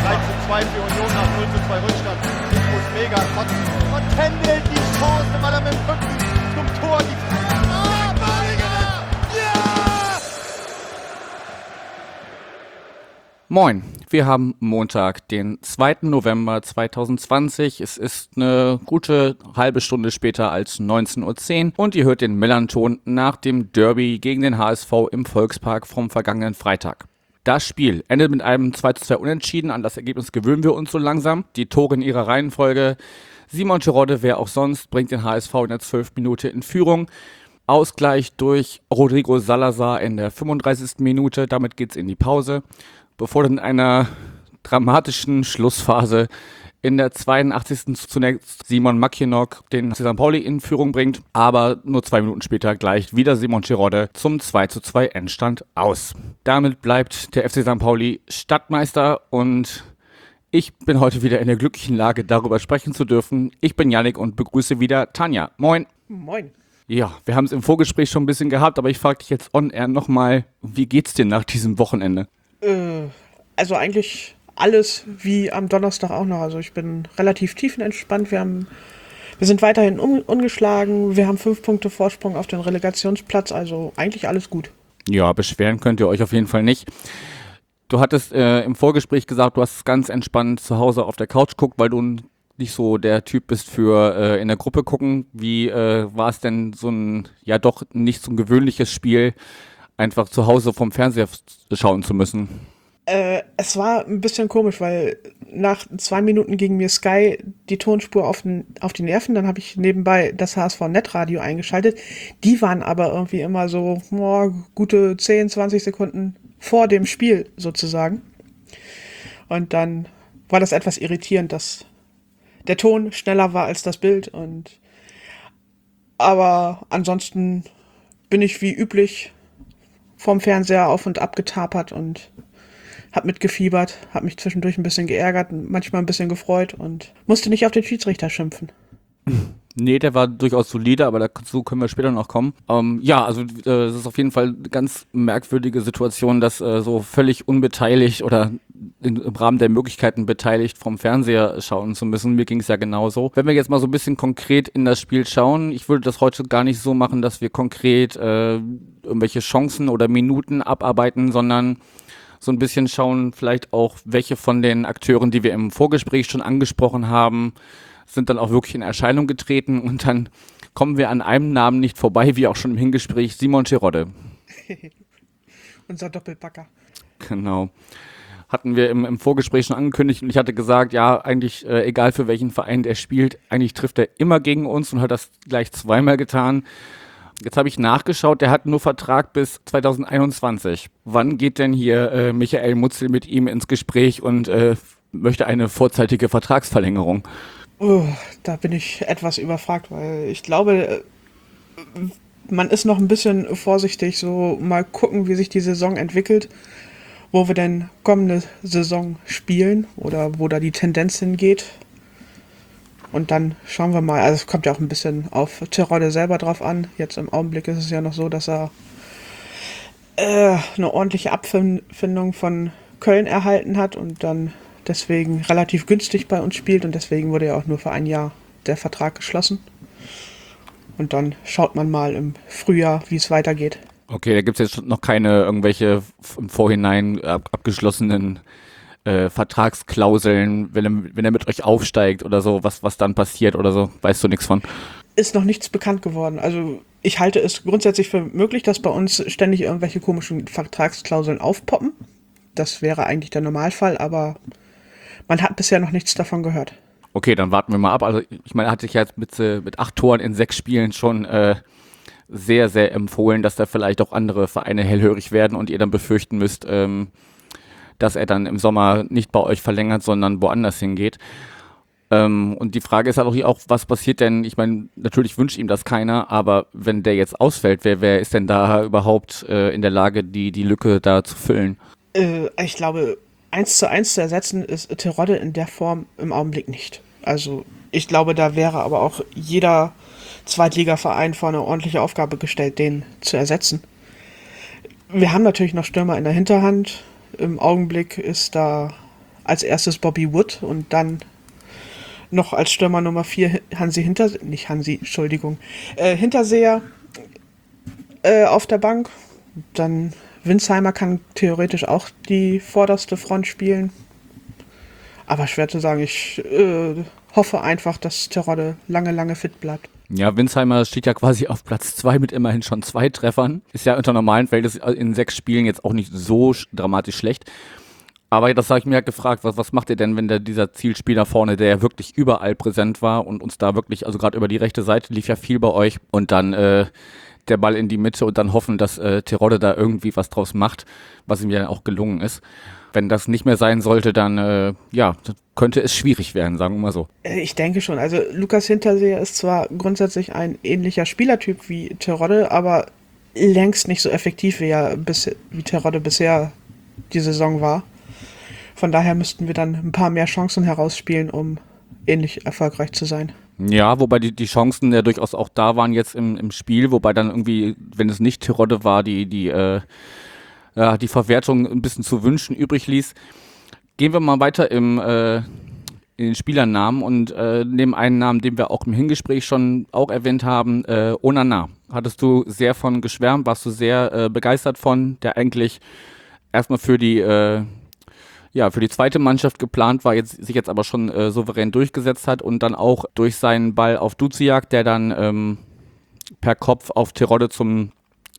1:2 für Union nach 0:2 Rückstand. Infos mega kotzen. Und Kendall die Chance, weil er mit dem Rücken zum Tor die Moin, wir haben Montag, den 2. November 2020. Es ist eine gute halbe Stunde später als 19:10 Uhr und ihr hört den Millanton nach dem Derby gegen den HSV im Volkspark vom vergangenen Freitag. Das Spiel endet mit einem 2:2 Unentschieden. An das Ergebnis gewöhnen wir uns so langsam. Die Tore in ihrer Reihenfolge. Simon Terodde, wer auch sonst, bringt den HSV in der 12. Minute in Führung. Ausgleich durch Rodrigo Salazar in der 35. Minute. Damit geht's in die Pause, bevor dann in einer dramatischen Schlussphase in der 82. zunächst Simon Mackinock den FC St. Pauli in Führung bringt, aber nur 2 Minuten später gleicht wieder Simon Terodde zum 2:2 Endstand aus. Damit bleibt der FC St. Pauli Stadtmeister und ich bin heute wieder in der glücklichen Lage, darüber sprechen zu dürfen. Ich bin Yannick und begrüße wieder Tanja. Moin. Moin. Ja, wir haben es im Vorgespräch schon ein bisschen gehabt, aber ich frage dich jetzt on air nochmal, wie geht's dir nach diesem Wochenende? Also eigentlich alles wie am Donnerstag auch noch. Also ich bin relativ tiefenentspannt. Wir sind weiterhin ungeschlagen. Wir haben 5 Punkte Vorsprung auf den Relegationsplatz. Also eigentlich alles gut. Ja, beschweren könnt ihr euch auf jeden Fall nicht. Du hattest im Vorgespräch gesagt, du hast es ganz entspannt zu Hause auf der Couch geguckt, weil du nicht so der Typ bist für in der Gruppe gucken. Wie war es denn so ein, ja doch nicht so ein gewöhnliches Spiel, einfach zu Hause vom Fernseher schauen zu müssen? Es war ein bisschen komisch, weil nach 2 Minuten ging mir Sky die Tonspur auf die Nerven. Dann habe ich nebenbei das HSV-Netradio eingeschaltet. Die waren aber irgendwie immer so gute 10, 20 Sekunden vor dem Spiel sozusagen. Und dann war das etwas irritierend, dass der Ton schneller war als das Bild. Aber ansonsten bin ich wie üblich vorm Fernseher auf und ab getapert und hab mitgefiebert, hab mich zwischendurch ein bisschen geärgert, manchmal ein bisschen gefreut und musste nicht auf den Schiedsrichter schimpfen. Nee, der war durchaus solide, aber dazu können wir später noch kommen. Ja, also es ist auf jeden Fall eine ganz merkwürdige Situation, dass so völlig unbeteiligt oder im Rahmen der Möglichkeiten beteiligt vom Fernseher schauen zu müssen. Mir ging es ja genauso. Wenn wir jetzt mal so ein bisschen konkret in das Spiel schauen, ich würde das heute gar nicht so machen, dass wir konkret irgendwelche Chancen oder Minuten abarbeiten, sondern so ein bisschen schauen, vielleicht auch, welche von den Akteuren, die wir im Vorgespräch schon angesprochen haben, sind dann auch wirklich in Erscheinung getreten. Und dann kommen wir an einem Namen nicht vorbei, wie auch schon im Hingespräch, Simon Terodde. Unser Doppelpacker. Genau. Hatten wir im Vorgespräch schon angekündigt und ich hatte gesagt, ja, eigentlich egal für welchen Verein der spielt, eigentlich trifft er immer gegen uns und hat das gleich zweimal getan. Jetzt habe ich nachgeschaut, der hat nur Vertrag bis 2021. Wann geht denn hier Michael Mutzel mit ihm ins Gespräch und möchte eine vorzeitige Vertragsverlängerung? Da bin ich etwas überfragt, weil ich glaube, man ist noch ein bisschen vorsichtig, so mal gucken, wie sich die Saison entwickelt, wo wir denn kommende Saison spielen oder wo da die Tendenz hingeht. Und dann schauen wir mal, also es kommt ja auch ein bisschen auf Terodde selber drauf an. Jetzt im Augenblick ist es ja noch so, dass er eine ordentliche Abfindung von Köln erhalten hat und dann deswegen relativ günstig bei uns spielt und deswegen wurde ja auch nur für ein Jahr der Vertrag geschlossen. Und dann schaut man mal im Frühjahr, wie es weitergeht. Okay, da gibt es jetzt noch keine irgendwelche im Vorhinein abgeschlossenen Vertragsklauseln, wenn er mit euch aufsteigt oder so, was dann passiert oder so, weißt du nichts von? Ist noch nichts bekannt geworden. Also ich halte es grundsätzlich für möglich, dass bei uns ständig irgendwelche komischen Vertragsklauseln aufpoppen. Das wäre eigentlich der Normalfall, aber man hat bisher noch nichts davon gehört. Okay, dann warten wir mal ab. Also ich meine, er hat sich jetzt mit 8 Toren in 6 Spielen schon sehr, sehr empfohlen, dass da vielleicht auch andere Vereine hellhörig werden und ihr dann befürchten müsst, dass er dann im Sommer nicht bei euch verlängert, sondern woanders hingeht. Und die Frage ist halt auch, was passiert denn? Ich meine, natürlich wünscht ihm das keiner, aber wenn der jetzt ausfällt, wer ist denn da überhaupt in der Lage, die Lücke da zu füllen? Ich glaube, 1:1 zu ersetzen ist Terodde in der Form im Augenblick nicht. Also ich glaube, da wäre aber auch jeder Zweitligaverein vor eine ordentliche Aufgabe gestellt, den zu ersetzen. Wir haben natürlich noch Stürmer in der Hinterhand. Im Augenblick ist da als erstes Bobby Wood und dann noch als Stürmer Nummer 4 Hinterseher auf der Bank. Dann Winsheimer kann theoretisch auch die vorderste Front spielen. Aber schwer zu sagen, ich hoffe einfach, dass Terodde lange fit bleibt. Ja, Winsheimer steht ja quasi auf Platz 2 mit immerhin schon 2 Treffern. Ist ja unter normalen Verhältnissen in 6 Spielen jetzt auch nicht so dramatisch schlecht. Aber das habe ich mir halt gefragt, was macht ihr denn, wenn dieser Zielspieler vorne, der ja wirklich überall präsent war und uns da wirklich, also gerade über die rechte Seite lief ja viel bei euch und dann der Ball in die Mitte und dann hoffen, dass Terodde da irgendwie was draus macht, was ihm ja auch gelungen ist. Wenn das nicht mehr sein sollte, dann könnte es schwierig werden, sagen wir mal so. Ich denke schon. Also Lukas Hinterseher ist zwar grundsätzlich ein ähnlicher Spielertyp wie Terodde, aber längst nicht so effektiv, wie Terodde bisher die Saison war. Von daher müssten wir dann ein paar mehr Chancen herausspielen, um ähnlich erfolgreich zu sein. Ja, wobei die Chancen ja durchaus auch da waren jetzt im Spiel, wobei dann irgendwie, wenn es nicht Terodde war, die Verwertung ein bisschen zu wünschen übrig ließ. Gehen wir mal weiter in den Spielernamen und nehmen einen Namen, den wir auch im Hingespräch schon auch erwähnt haben, Onana. Hattest du sehr von geschwärmt, warst du sehr begeistert von, der eigentlich erstmal für die zweite Mannschaft geplant war, sich jetzt aber schon souverän durchgesetzt hat und dann auch durch seinen Ball auf Duziak, der dann per Kopf auf Terodde zum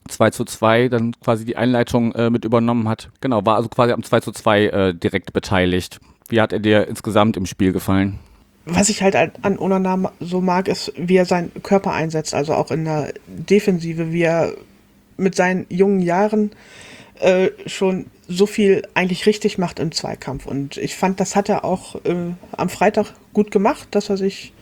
2:2 dann quasi die Einleitung mit übernommen hat. Genau, war also quasi am 2:2 direkt beteiligt. Wie hat er dir insgesamt im Spiel gefallen? Was ich halt an Onana so mag, ist, wie er seinen Körper einsetzt, also auch in der Defensive, wie er mit seinen jungen Jahren schon so viel eigentlich richtig macht im Zweikampf. Und ich fand, das hat er auch am Freitag gut gemacht, dass er sich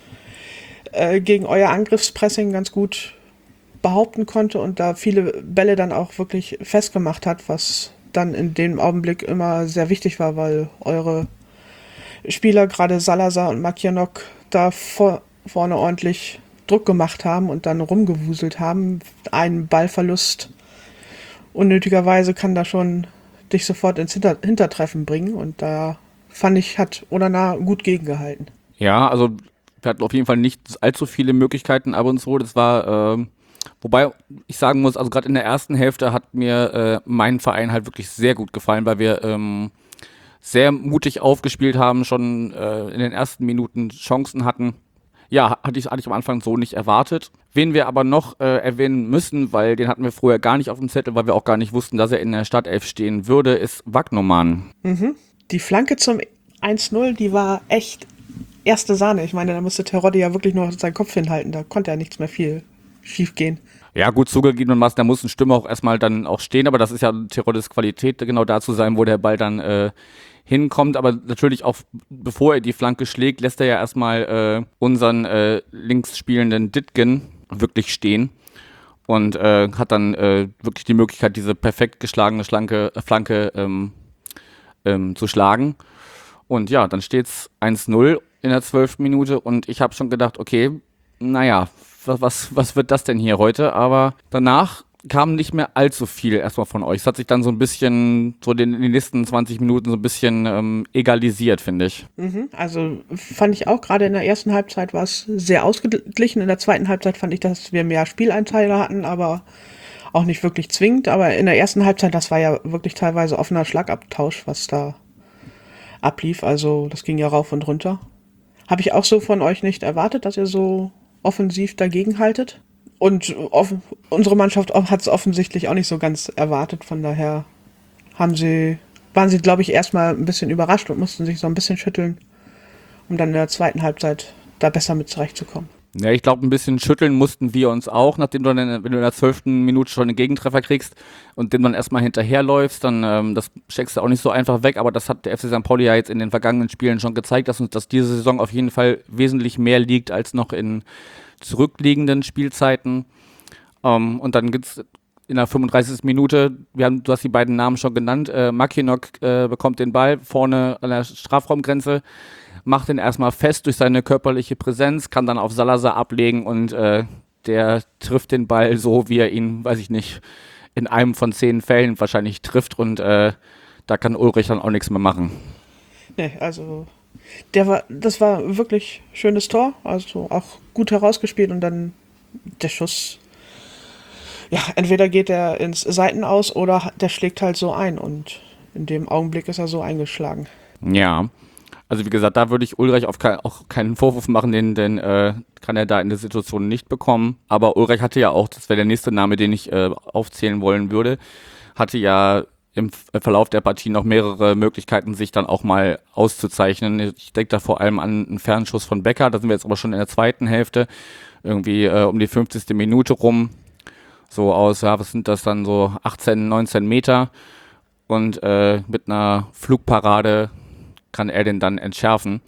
gegen euer Angriffspressing ganz gut behaupten konnte und da viele Bälle dann auch wirklich festgemacht hat, was dann in dem Augenblick immer sehr wichtig war, weil eure Spieler, gerade Salazar und Makianok, da vorne ordentlich Druck gemacht haben und dann rumgewuselt haben. Ein Ballverlust unnötigerweise kann da schon dich sofort ins Hintertreffen bringen und da fand ich, hat Onana gut gegengehalten. Ja, also wir hatten auf jeden Fall nicht allzu viele Möglichkeiten ab und zu. Das war, wobei ich sagen muss, also gerade in der ersten Hälfte hat mir mein Verein halt wirklich sehr gut gefallen, weil wir sehr mutig aufgespielt haben, schon in den ersten Minuten Chancen hatten. Ja, hatte ich am Anfang so nicht erwartet. Wen wir aber noch erwähnen müssen, weil den hatten wir vorher gar nicht auf dem Zettel, weil wir auch gar nicht wussten, dass er in der Startelf stehen würde, ist Wagnoman. Die Flanke zum 1:0, die war echt erste Sahne. Ich meine, da musste Terodde ja wirklich nur seinen Kopf hinhalten, da konnte ja nichts mehr viel schief gehen. Ja, gut zugegebenermaßen, da muss ein Stürmer auch erstmal dann auch stehen, aber das ist ja Teroddes Qualität, genau da zu sein, wo der Ball dann hinkommt, aber natürlich auch, bevor er die Flanke schlägt, lässt er ja erstmal unseren links spielenden Ditgen wirklich stehen und hat dann wirklich die Möglichkeit, diese perfekt geschlagene Flanke zu schlagen. Und ja, dann steht's 1:0 in der 12. Minute und ich habe schon gedacht, okay, naja, was wird das denn hier heute? Aber danach kam nicht mehr allzu viel erstmal von euch. Es hat sich dann so ein bisschen, so in den nächsten 20 Minuten so ein bisschen egalisiert, finde ich. Also fand ich auch, gerade in der ersten Halbzeit war es sehr ausgeglichen. In der zweiten Halbzeit fand ich, dass wir mehr Spieleinteile hatten, aber auch nicht wirklich zwingend. Aber in der ersten Halbzeit, das war ja wirklich teilweise offener Schlagabtausch, was da ablief. Also das ging ja rauf und runter. Habe ich auch so von euch nicht erwartet, dass ihr so offensiv dagegen haltet. Und unsere Mannschaft hat es offensichtlich auch nicht so ganz erwartet. Von daher waren sie, glaube ich, erstmal ein bisschen überrascht und mussten sich so ein bisschen schütteln, um dann in der zweiten Halbzeit da besser mit zurechtzukommen. Ja, ich glaube, ein bisschen schütteln mussten wir uns auch, nachdem du dann, wenn du in der 12. Minute schon einen Gegentreffer kriegst und dem dann erstmal hinterherläufst, dann das steckst du auch nicht so einfach weg, aber das hat der FC St. Pauli ja jetzt in den vergangenen Spielen schon gezeigt, dass uns das diese Saison auf jeden Fall wesentlich mehr liegt als noch in zurückliegenden Spielzeiten. Und dann gibt's in der 35. Minute, du hast die beiden Namen schon genannt, Makienok bekommt den Ball vorne an der Strafraumgrenze, macht ihn erstmal fest durch seine körperliche Präsenz, kann dann auf Salazar ablegen und der trifft den Ball so, wie er ihn, weiß ich nicht, in einem von 10 Fällen wahrscheinlich trifft und da kann Ulrich dann auch nichts mehr machen. Nee, also das war wirklich schönes Tor, also auch gut herausgespielt und dann der Schuss, ja, entweder geht er ins Seitenaus oder der schlägt halt so ein und in dem Augenblick ist er so eingeschlagen. Ja, also wie gesagt, da würde ich Ulreich auch keinen Vorwurf machen, den kann er da in der Situation nicht bekommen. Aber Ulreich hatte ja auch, das wäre der nächste Name, den ich aufzählen wollen würde, hatte ja im Verlauf der Partie noch mehrere Möglichkeiten, sich dann auch mal auszuzeichnen. Ich denke da vor allem an einen Fernschuss von Becker, da sind wir jetzt aber schon in der zweiten Hälfte, irgendwie um die 50. Minute rum, so aus, ja, was sind das dann, so 18, 19 Meter und mit einer Flugparade kann er den dann entschärfen.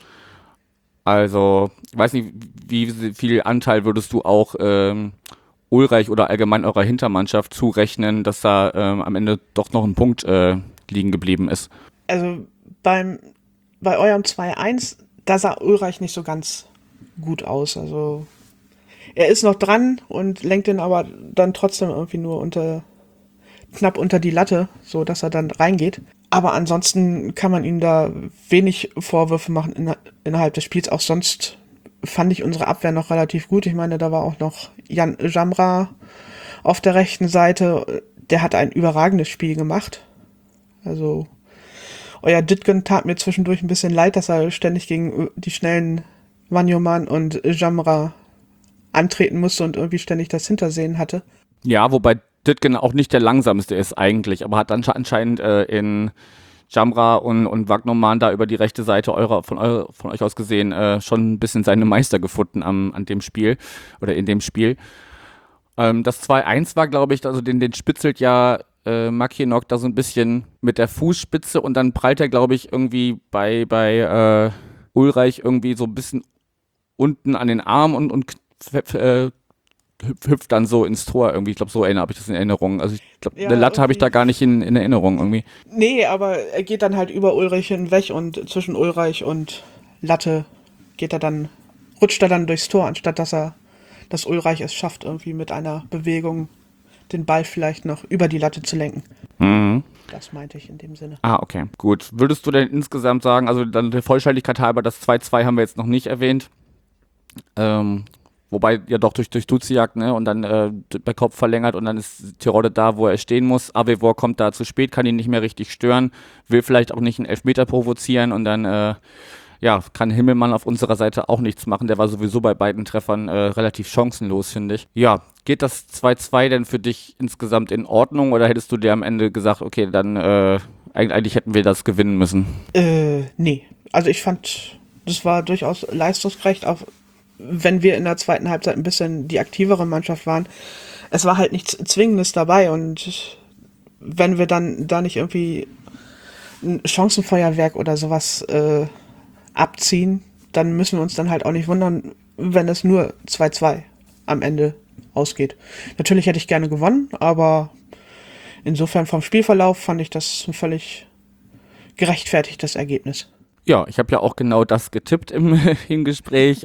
Also, ich weiß nicht, wie viel Anteil würdest du auch Ulreich oder allgemein eurer Hintermannschaft zurechnen, dass da am Ende doch noch ein Punkt liegen geblieben ist? Also bei eurem 2-1, da sah Ulreich nicht so ganz gut aus. Also er ist noch dran und lenkt den aber dann trotzdem irgendwie nur knapp unter die Latte, so dass er dann reingeht. Aber ansonsten kann man ihm da wenig Vorwürfe machen innerhalb des Spiels. Auch sonst fand ich unsere Abwehr noch relativ gut. Ich meine, da war auch noch Jan Jamra auf der rechten Seite. Der hat ein überragendes Spiel gemacht. Also euer Ditgen tat mir zwischendurch ein bisschen leid, dass er ständig gegen die schnellen Wanyoman und Jamra antreten musste und irgendwie ständig das Hintersehen hatte. Ja, wobei Ditgen auch nicht der langsamste ist eigentlich, aber hat anscheinend in Jamra und Wagnoman da über die rechte Seite von euch aus gesehen schon ein bisschen seine Meister gefunden an dem Spiel oder in dem Spiel. Das 2-1 war, glaube ich, also den spitzelt ja Mackinock da so ein bisschen mit der Fußspitze und dann prallt er, glaube ich, irgendwie bei Ulreich irgendwie so ein bisschen unten an den Arm und hüpft dann so ins Tor irgendwie. Ich glaube, so habe ich das in Erinnerung. Also ich glaube, Ja, eine Latte habe ich irgendwie. da gar nicht in Erinnerung irgendwie. Nee, aber er geht dann halt über Ulreich hinweg und zwischen Ulreich und Latte rutscht er dann durchs Tor, anstatt dass Ulreich es schafft, irgendwie mit einer Bewegung den Ball vielleicht noch über die Latte zu lenken. Mhm. Das meinte ich in dem Sinne. Ah, okay. Gut. Würdest du denn insgesamt sagen, also dann der Vollständigkeit halber, das 2-2 haben wir jetzt noch nicht erwähnt. Wobei ja doch durch Duziak, ne, und dann der Kopf verlängert und dann ist Tirode da, wo er stehen muss. Avevor kommt da zu spät, kann ihn nicht mehr richtig stören, will vielleicht auch nicht einen Elfmeter provozieren und dann kann Himmelmann auf unserer Seite auch nichts machen. Der war sowieso bei beiden Treffern relativ chancenlos, finde ich. Ja, geht das 2-2 denn für dich insgesamt in Ordnung oder hättest du dir am Ende gesagt, okay, dann eigentlich hätten wir das gewinnen müssen? Nee. Also ich fand, das war durchaus leistungsgerecht, auch wenn wir in der zweiten Halbzeit ein bisschen die aktivere Mannschaft waren. Es war halt nichts Zwingendes dabei und wenn wir dann da nicht irgendwie ein Chancenfeuerwerk oder sowas abziehen, dann müssen wir uns dann halt auch nicht wundern, wenn es nur 2-2 am Ende ausgeht. Natürlich hätte ich gerne gewonnen, aber insofern vom Spielverlauf fand ich das ein völlig gerechtfertigtes Ergebnis. Ja, ich habe ja auch genau das getippt im Gespräch.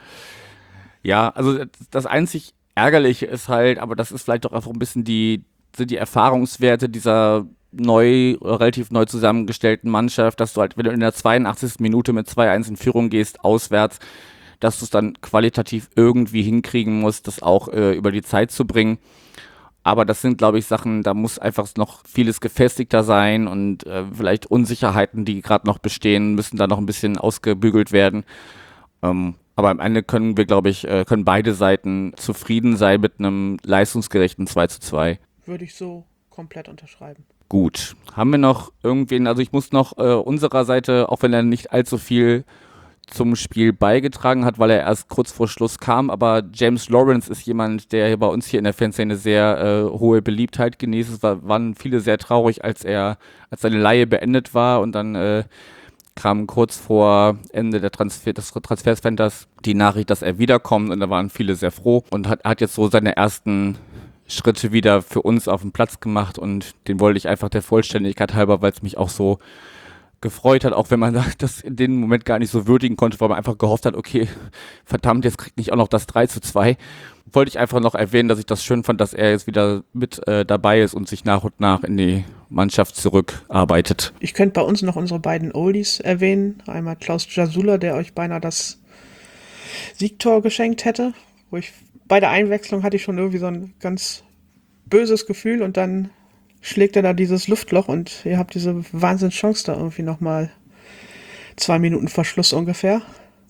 Ja, also das einzig Ärgerliche ist halt, aber das ist vielleicht doch einfach ein bisschen sind die Erfahrungswerte dieser relativ neu zusammengestellten Mannschaft, dass du halt, wenn du in der 82. Minute mit 2-1 in Führung gehst, auswärts, dass du es dann qualitativ irgendwie hinkriegen musst, das auch über die Zeit zu bringen. Aber das sind, glaube ich, Sachen, da muss einfach noch vieles gefestigter sein und vielleicht Unsicherheiten, die gerade noch bestehen, müssen da noch ein bisschen ausgebügelt werden. Aber am Ende können wir, glaube ich, können beide Seiten zufrieden sein mit einem leistungsgerechten 2-2. Würde ich so komplett unterschreiben. Gut. Haben wir noch irgendwen, also ich muss noch unserer Seite, auch wenn er nicht allzu viel zum Spiel beigetragen hat, weil er erst kurz vor Schluss kam, aber James Lawrence ist jemand, der bei uns hier in der Fanszene sehr hohe Beliebtheit genießt. Es waren viele sehr traurig, als seine Leihe beendet war und dann kam kurz vor Ende des Transferfensters die Nachricht, dass er wiederkommt und da waren viele sehr froh und hat jetzt so seine ersten Schritte wieder für uns auf den Platz gemacht und den wollte ich einfach der Vollständigkeit halber, weil es mich auch so gefreut hat, auch wenn man das in dem Moment gar nicht so würdigen konnte, weil man einfach gehofft hat, okay, verdammt, jetzt kriegt nicht auch noch das 3:2. Wollte ich einfach noch erwähnen, dass ich das schön fand, dass er jetzt wieder mit dabei ist und sich nach und nach in die Mannschaft zurückarbeitet. Ich könnte bei uns noch unsere beiden Oldies erwähnen. Einmal Klaus Jasula, der euch beinahe das Siegtor geschenkt hätte. Bei der Einwechslung hatte ich schon irgendwie so ein ganz böses Gefühl und dann schlägt er da dieses Luftloch und ihr habt diese Wahnsinnschance da irgendwie nochmal 2 Minuten vor Schluss ungefähr.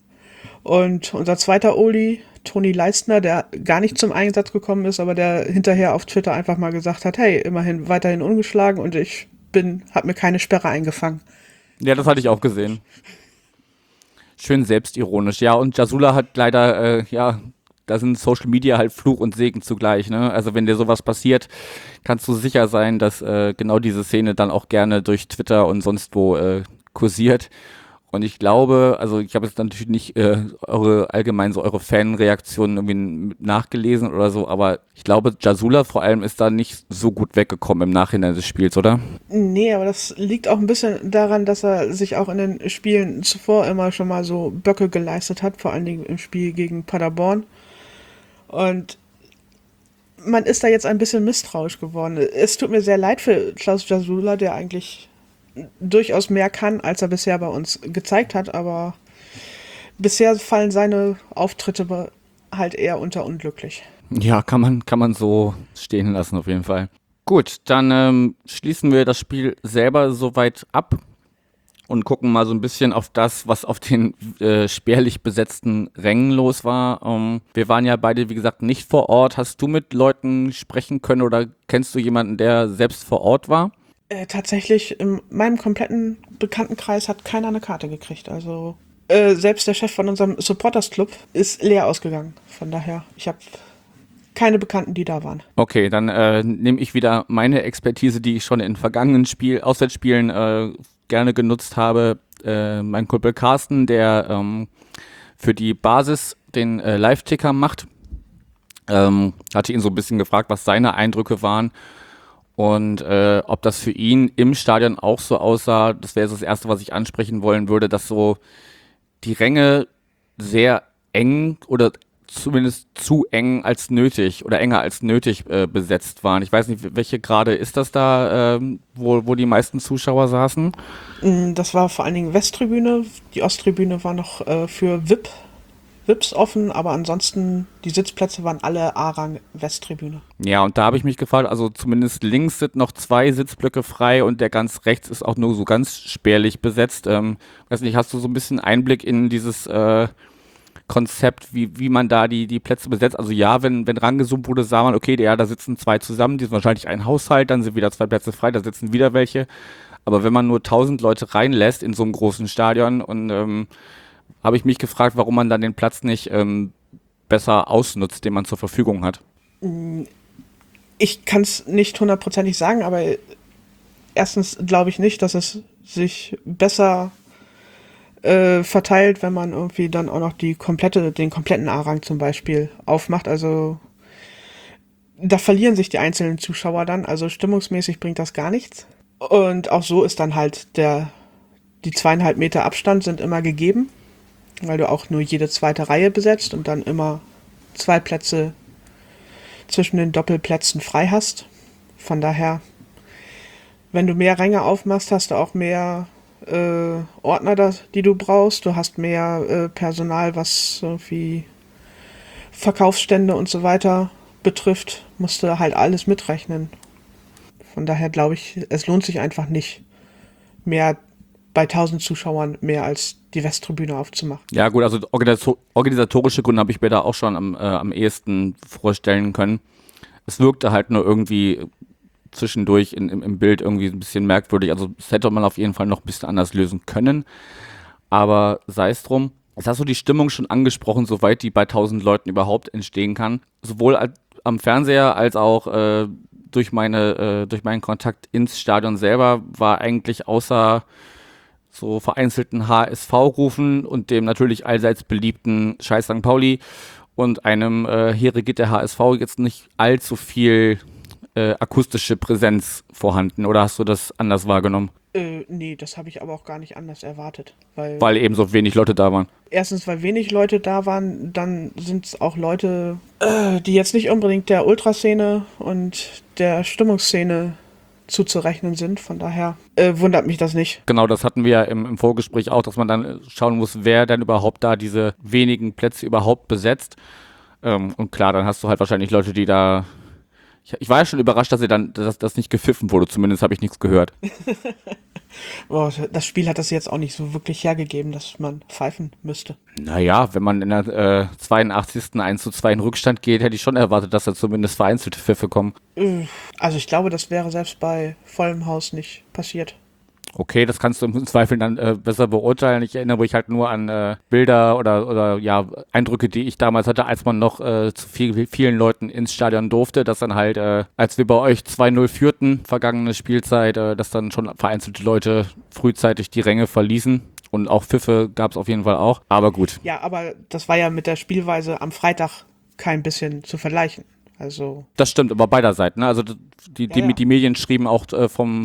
Und unser zweiter Oldie, Toni Leistner, der gar nicht zum Einsatz gekommen ist, aber der hinterher auf Twitter einfach mal gesagt hat, hey, immerhin weiterhin ungeschlagen und ich habe mir keine Sperre eingefangen. Ja, das hatte ich auch gesehen. Schön selbstironisch. Ja, und Jasula hat leider, da sind Social Media halt Fluch und Segen zugleich, ne? Also wenn dir sowas passiert, kannst du sicher sein, dass genau diese Szene dann auch gerne durch Twitter und sonst wo kursiert. Und ich glaube, also ich habe jetzt natürlich nicht eure Fanreaktionen irgendwie nachgelesen oder so, aber ich glaube, Jasula vor allem ist da nicht so gut weggekommen im Nachhinein des Spiels, oder? Nee, aber das liegt auch ein bisschen daran, dass er sich auch in den Spielen zuvor immer schon mal so Böcke geleistet hat, vor allen Dingen im Spiel gegen Paderborn. Und man ist da jetzt ein bisschen misstrauisch geworden. Es tut mir sehr leid für Klaus Jasula, der eigentlich durchaus mehr kann, als er bisher bei uns gezeigt hat, aber bisher fallen seine Auftritte halt eher unter unglücklich. Ja, kann man so stehen lassen auf jeden Fall. Gut, dann schließen wir das Spiel selber soweit ab und gucken mal so ein bisschen auf das, was auf den spärlich besetzten Rängen los war. Wir waren ja beide, wie gesagt, nicht vor Ort. Hast du mit Leuten sprechen können oder kennst du jemanden, der selbst vor Ort war? Tatsächlich, in meinem kompletten Bekanntenkreis hat keiner eine Karte gekriegt. Also selbst der Chef von unserem Supporters-Club ist leer ausgegangen. Von daher, ich habe keine Bekannten, die da waren. Okay, dann nehme ich wieder meine Expertise, die ich schon in vergangenen Auswärtsspielen gerne genutzt habe. Mein Kumpel Carsten, der für die Basis den Live-Ticker macht, hatte ihn so ein bisschen gefragt, was seine Eindrücke waren. Und ob das für ihn im Stadion auch so aussah, das wäre das Erste, was ich ansprechen wollen würde, dass so die Ränge sehr eng oder zumindest zu eng als nötig oder enger als nötig besetzt waren. Ich weiß nicht, welche Grade ist das da, wo die meisten Zuschauer saßen? Das war vor allen Dingen Westtribüne. Die Osttribüne war noch für VIPs offen, aber ansonsten die Sitzplätze waren alle A-Rang Westtribüne. Ja, und da habe ich mich gefragt, also zumindest links sind noch 2 Sitzblöcke frei und der ganz rechts ist auch nur so ganz spärlich besetzt. Weiß nicht, hast du so ein bisschen Einblick in dieses Konzept, wie man da die Plätze besetzt? Also ja, wenn rangezoomt wurde, sah man, okay, da sitzen 2 zusammen, die sind wahrscheinlich ein Haushalt, dann sind wieder 2 Plätze frei, da sitzen wieder welche. Aber wenn man nur 1000 Leute reinlässt in so einem großen Stadion und habe ich mich gefragt, warum man dann den Platz nicht besser ausnutzt, den man zur Verfügung hat. Ich kann es nicht hundertprozentig sagen, aber erstens glaube ich nicht, dass es sich besser verteilt, wenn man irgendwie dann auch noch den kompletten A-Rang zum Beispiel aufmacht. Also da verlieren sich die einzelnen Zuschauer dann, also stimmungsmäßig bringt das gar nichts. Und auch so ist dann halt die 2,5 Meter Abstand sind immer gegeben, weil du auch nur jede zweite Reihe besetzt und dann immer 2 Plätze zwischen den Doppelplätzen frei hast. Von daher, wenn du mehr Ränge aufmachst, hast du auch mehr Ordner, die du brauchst. Du hast mehr Personal, was irgendwie Verkaufsstände und so weiter betrifft. Musst du halt alles mitrechnen. Von daher glaube ich, es lohnt sich einfach nicht, mehr bei 1000 Zuschauern mehr als die Westtribüne aufzumachen. Ja gut, also organisatorische Gründe habe ich mir da auch schon am ehesten vorstellen können. Es wirkte halt nur irgendwie zwischendurch im Bild irgendwie ein bisschen merkwürdig. Also das hätte man auf jeden Fall noch ein bisschen anders lösen können. Aber sei es drum. Jetzt hast du die Stimmung schon angesprochen, soweit die bei 1000 Leuten überhaupt entstehen kann. Sowohl am Fernseher als auch durch meinen Kontakt ins Stadion selber war eigentlich außer so vereinzelten HSV-Rufen und dem natürlich allseits beliebten Scheiß St. Pauli und einem Here geht der HSV jetzt nicht allzu viel akustische Präsenz vorhanden oder hast du das anders wahrgenommen? Nee, das habe ich aber auch gar nicht anders erwartet. Weil Weil eben so wenig Leute da waren. erstens, weil wenig Leute da waren, dann sind es auch Leute, die jetzt nicht unbedingt der Ultraszene und der Stimmungsszene zuzurechnen sind. Von daher wundert mich das nicht. Genau, das hatten wir ja im Vorgespräch auch, dass man dann schauen muss, wer denn überhaupt da diese wenigen Plätze überhaupt besetzt. Und klar, dann hast du halt wahrscheinlich Leute, die da... Ich war ja schon überrascht, dass das nicht gepfiffen wurde, zumindest habe ich nichts gehört. Boah, das Spiel hat das jetzt auch nicht so wirklich hergegeben, dass man pfeifen müsste. Naja, wenn man in der 82. 1:2 in Rückstand geht, hätte ich schon erwartet, dass da zumindest vereinzelte Pfiffe kommen. Also ich glaube, das wäre selbst bei vollem Haus nicht passiert. Okay, das kannst du im Zweifel dann besser beurteilen. Ich erinnere mich halt nur an Bilder oder ja, Eindrücke, die ich damals hatte, als man noch zu vielen Leuten ins Stadion durfte, dass dann halt, als wir bei euch 2:0 führten, vergangene Spielzeit, dass dann schon vereinzelte Leute frühzeitig die Ränge verließen. Und auch Pfiffe gab es auf jeden Fall auch. Aber gut. Ja, aber das war ja mit der Spielweise am Freitag kein bisschen zu vergleichen. Also Das stimmt, aber beider Seiten. Ne? Also die Medien schrieben auch vom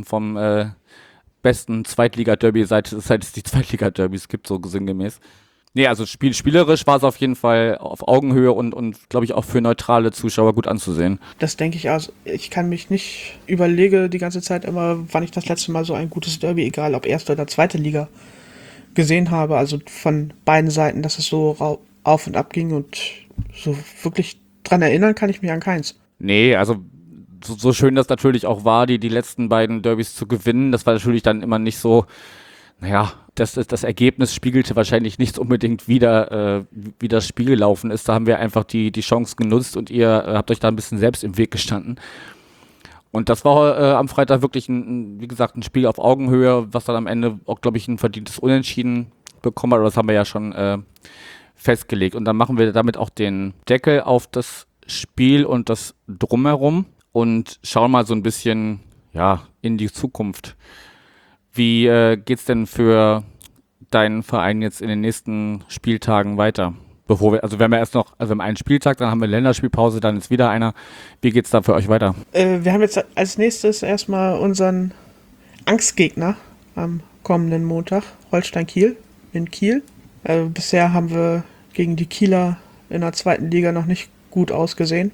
besten Zweitliga-Derby, seit es die Zweitliga-Derbys gibt, so sinngemäß. Nee, also spielerisch war es auf jeden Fall auf Augenhöhe und glaube ich auch für neutrale Zuschauer gut anzusehen. das denke ich aus. Ich kann mich nicht überlege die ganze Zeit immer, wann ich das letzte Mal so ein gutes Derby, egal ob erste oder zweite Liga, gesehen habe. Also von beiden Seiten, dass es so auf und ab ging und so wirklich dran erinnern kann ich mich an keins. Nee, also so schön das natürlich auch war, die letzten beiden Derbys zu gewinnen, das war natürlich dann immer nicht so, naja, das Ergebnis spiegelte wahrscheinlich nicht unbedingt wieder, wie das Spiel gelaufen ist. Da haben wir einfach die Chance genutzt und ihr habt euch da ein bisschen selbst im Weg gestanden. Und das war am Freitag wirklich, wie gesagt, ein Spiel auf Augenhöhe, was dann am Ende auch, glaube ich, ein verdientes Unentschieden bekommen hat. Aber das haben wir ja schon festgelegt. Und dann machen wir damit auch den Deckel auf das Spiel und das Drumherum und schauen mal so ein bisschen in die Zukunft. Wie geht's denn für deinen Verein jetzt in den nächsten Spieltagen weiter? Wir haben ja wir haben einen Spieltag, dann haben wir Länderspielpause, dann ist wieder einer. Wie geht's da für euch weiter? Wir haben jetzt als nächstes erstmal unseren Angstgegner am kommenden Montag, Holstein Kiel in Kiel. Bisher haben wir gegen die Kieler in der zweiten Liga noch nicht gut ausgesehen.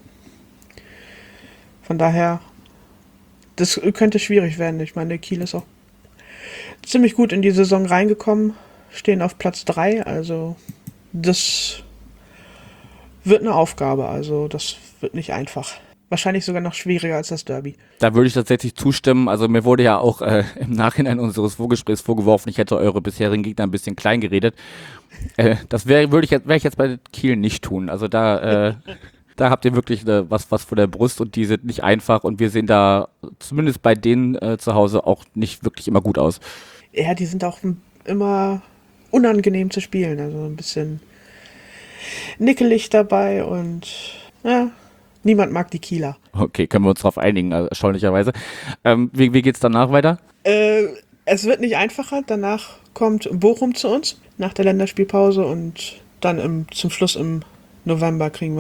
Von daher, das könnte schwierig werden. Ich meine, Kiel ist auch ziemlich gut in die Saison reingekommen, stehen auf Platz 3, also das wird eine Aufgabe, also das wird nicht einfach. Wahrscheinlich sogar noch schwieriger als das Derby. Da würde ich tatsächlich zustimmen. Also mir wurde ja auch im Nachhinein unseres Vorgesprächs vorgeworfen, ich hätte eure bisherigen Gegner ein bisschen klein geredet. Das werde ich jetzt bei Kiel nicht tun. Also da habt ihr wirklich was vor der Brust und die sind nicht einfach und wir sehen da zumindest bei denen zu Hause auch nicht wirklich immer gut aus. Ja, die sind auch immer unangenehm zu spielen, also ein bisschen nickelig dabei und niemand mag die Kieler. Okay, können wir uns darauf einigen, erstaunlicherweise. Wie geht's danach weiter? Es wird nicht einfacher, danach kommt Bochum zu uns nach der Länderspielpause und dann zum Schluss im November fahren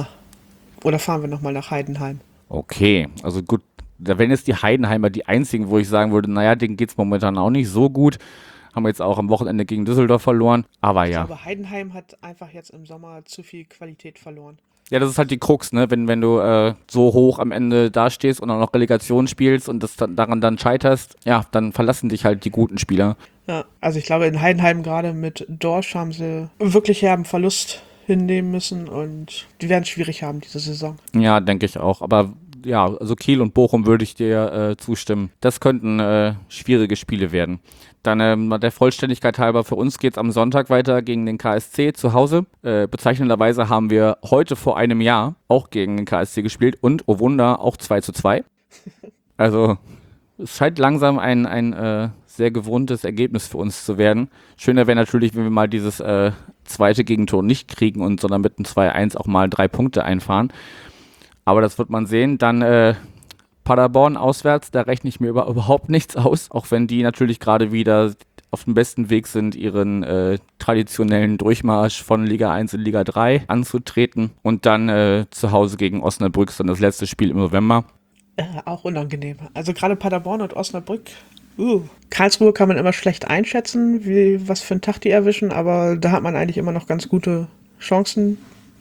wir nochmal nach Heidenheim. Okay, also gut, da wären jetzt die Heidenheimer die einzigen, wo ich sagen würde, naja, denen geht's momentan auch nicht so gut. Haben wir jetzt auch am Wochenende gegen Düsseldorf verloren, aber ja. Aber Heidenheim hat einfach jetzt im Sommer zu viel Qualität verloren. Ja, das ist halt die Krux, ne? Wenn du so hoch am Ende dastehst und auch noch Relegation spielst und daran dann scheiterst, ja, dann verlassen dich halt die guten Spieler. Ja, also ich glaube, in Heidenheim gerade mit Dorsch haben sie wirklich herben Verlust hinnehmen müssen und die werden es schwierig haben diese Saison. Ja, denke ich auch. Aber ja, also Kiel und Bochum würde ich dir zustimmen. Das könnten schwierige Spiele werden. Dann der Vollständigkeit halber, für uns geht es am Sonntag weiter gegen den KSC zu Hause. Bezeichnenderweise haben wir heute vor einem Jahr auch gegen den KSC gespielt und, oh Wunder, auch 2:2. Also es scheint langsam ein sehr gewohntes Ergebnis für uns zu werden. Schöner wäre natürlich, wenn wir mal dieses zweite Gegentor nicht kriegen und sondern mit einem 2:1 auch mal 3 Punkte einfahren. Aber das wird man sehen. Dann Paderborn auswärts, da rechne ich mir überhaupt nichts aus, auch wenn die natürlich gerade wieder auf dem besten Weg sind, ihren traditionellen Durchmarsch von Liga 1 in Liga 3 anzutreten. Und dann zu Hause gegen Osnabrück, dann das letzte Spiel im November. Auch unangenehm. Also gerade Paderborn und Osnabrück. Karlsruhe kann man immer schlecht einschätzen, was für einen Tag die erwischen, aber da hat man eigentlich immer noch ganz gute Chancen,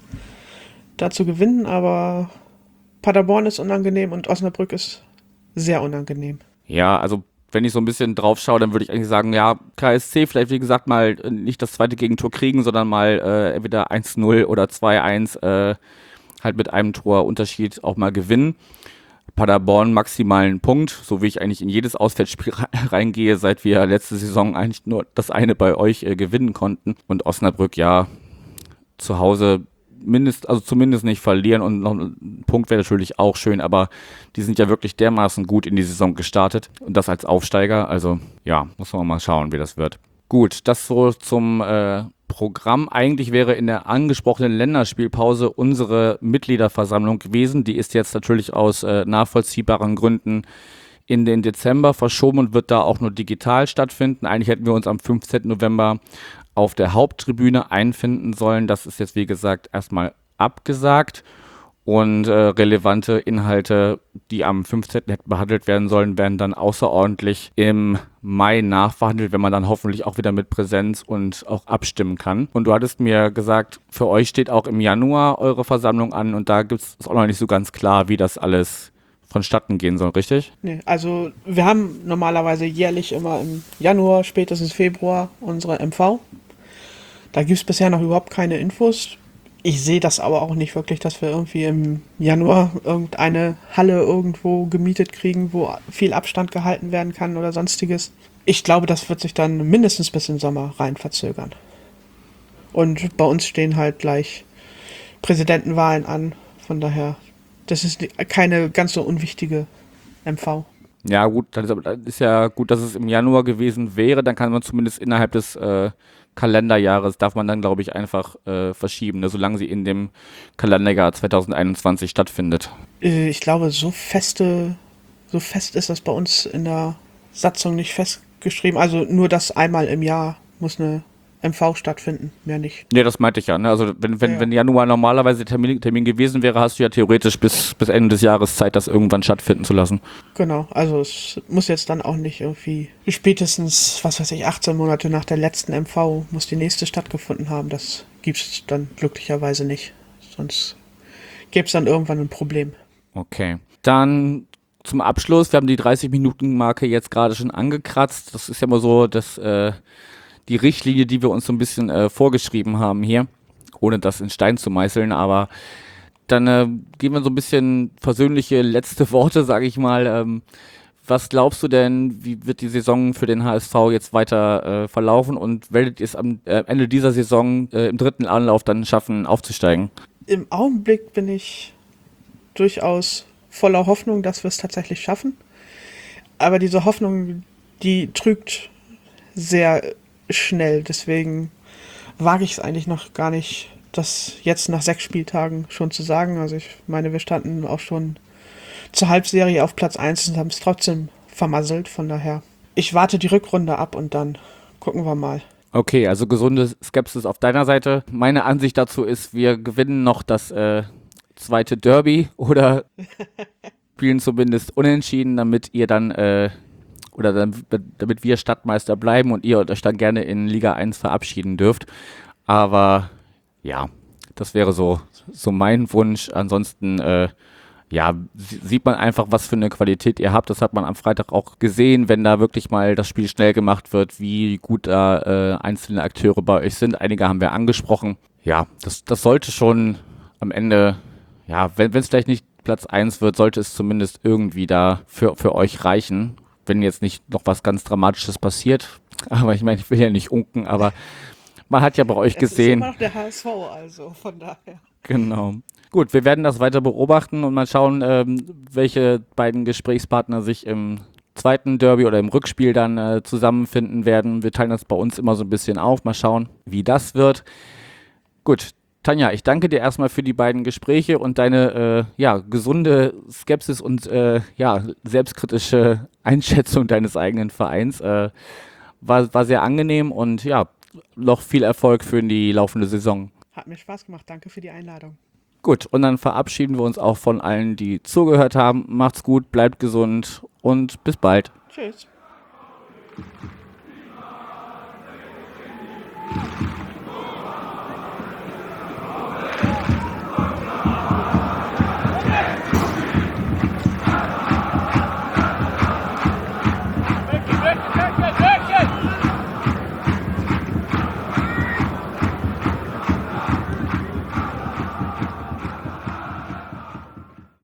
da zu gewinnen. Aber Paderborn ist unangenehm und Osnabrück ist sehr unangenehm. Ja, also wenn ich so ein bisschen drauf schaue, dann würde ich eigentlich sagen, ja, KSC vielleicht, wie gesagt, mal nicht das zweite Gegentor kriegen, sondern mal entweder 1-0 oder 2-1 halt mit einem Tor Unterschied auch mal gewinnen. Paderborn maximalen Punkt, so wie ich eigentlich in jedes Auswärtsspiel reingehe, seit wir letzte Saison eigentlich nur das eine bei euch gewinnen konnten. Und Osnabrück, ja, zu Hause zumindest nicht verlieren, und noch ein Punkt wäre natürlich auch schön, aber die sind ja wirklich dermaßen gut in die Saison gestartet und das als Aufsteiger, also ja, muss man mal schauen, wie das wird. Gut, das so zum Programm. Eigentlich wäre in der angesprochenen Länderspielpause unsere Mitgliederversammlung gewesen. Die ist jetzt natürlich aus nachvollziehbaren Gründen in den Dezember verschoben und wird da auch nur digital stattfinden. Eigentlich hätten wir uns am 15. November auf der Haupttribüne einfinden sollen. Das ist jetzt, wie gesagt, erstmal abgesagt. Und relevante Inhalte, die am 15. hätten behandelt werden sollen, werden dann außerordentlich im Mai nachverhandelt, wenn man dann hoffentlich auch wieder mit Präsenz und auch abstimmen kann. Und du hattest mir gesagt, für euch steht auch im Januar eure Versammlung an, und da ist auch noch nicht so ganz klar, wie das alles vonstatten gehen soll, richtig? Nee, also wir haben normalerweise jährlich immer im Januar, spätestens Februar unsere MV. Da gibt es bisher noch überhaupt keine Infos. Ich sehe das aber auch nicht wirklich, dass wir irgendwie im Januar irgendeine Halle irgendwo gemietet kriegen, wo viel Abstand gehalten werden kann oder sonstiges. Ich glaube, das wird sich dann mindestens bis im Sommer rein verzögern. Und bei uns stehen halt gleich Präsidentenwahlen an. Von daher, das ist keine ganz so unwichtige MV. Ja gut, dann ist ja gut, dass es im Januar gewesen wäre. Dann kann man zumindest innerhalb des Kalenderjahres, darf man dann, glaube ich, einfach verschieben, ne, solange sie in dem Kalenderjahr 2021 stattfindet. Ich glaube, so fest ist das bei uns in der Satzung nicht festgeschrieben. Also nur das einmal im Jahr muss eine MV stattfinden, mehr nicht. Nee, das meinte ich ja. Ne? Also wenn Januar normalerweise Termin gewesen wäre, hast du ja theoretisch bis Ende des Jahres Zeit, das irgendwann stattfinden zu lassen. Genau, also es muss jetzt dann auch nicht irgendwie spätestens, 18 Monate nach der letzten MV muss die nächste stattgefunden haben. Das gibt es dann glücklicherweise nicht. Sonst gäbe es dann irgendwann ein Problem. Okay. Dann zum Abschluss, wir haben die 30-Minuten-Marke jetzt gerade schon angekratzt. Das ist ja mal so, dass die Richtlinie, die wir uns so ein bisschen vorgeschrieben haben hier, ohne das in Stein zu meißeln, aber dann geben wir so ein bisschen versöhnliche letzte Worte, sage ich mal. Was glaubst du denn, wie wird die Saison für den HSV jetzt weiter verlaufen, und werdet ihr es am Ende dieser Saison im dritten Anlauf dann schaffen, aufzusteigen? Im Augenblick bin ich durchaus voller Hoffnung, dass wir es tatsächlich schaffen. Aber diese Hoffnung, die trügt sehr schnell. Deswegen wage ich es eigentlich noch gar nicht, das jetzt nach 6 Spieltagen schon zu sagen. Also ich meine, wir standen auch schon zur Halbserie auf Platz 1 und haben es trotzdem vermasselt. Von daher, ich warte die Rückrunde ab und dann gucken wir mal. Okay, also gesunde Skepsis auf deiner Seite. Meine Ansicht dazu ist, wir gewinnen noch das zweite Derby oder spielen zumindest unentschieden, damit ihr dann damit wir Stadtmeister bleiben und ihr euch dann gerne in Liga 1 verabschieden dürft. Aber ja, das wäre so mein Wunsch. Ansonsten sieht man einfach, was für eine Qualität ihr habt. Das hat man am Freitag auch gesehen, wenn da wirklich mal das Spiel schnell gemacht wird, wie gut da einzelne Akteure bei euch sind. Einige haben wir angesprochen. Ja, das sollte schon am Ende, ja, wenn es vielleicht nicht Platz 1 wird, sollte es zumindest irgendwie da für euch reichen. Wenn jetzt nicht noch was ganz Dramatisches passiert. Aber ich meine, ich will ja nicht unken, aber man hat ja bei euch gesehen. Es ist immer noch der HSV, also von daher. Genau. Gut, wir werden das weiter beobachten und mal schauen, welche beiden Gesprächspartner sich im zweiten Derby oder im Rückspiel dann zusammenfinden werden. Wir teilen das bei uns immer so ein bisschen auf. Mal schauen, wie das wird. Gut. Tanja, ich danke dir erstmal für die beiden Gespräche und deine gesunde Skepsis und selbstkritische Einschätzung deines eigenen Vereins. War sehr angenehm und ja, noch viel Erfolg für die laufende Saison. Hat mir Spaß gemacht. Danke für die Einladung. Gut, und dann verabschieden wir uns auch von allen, die zugehört haben. Macht's gut, bleibt gesund und bis bald. Tschüss.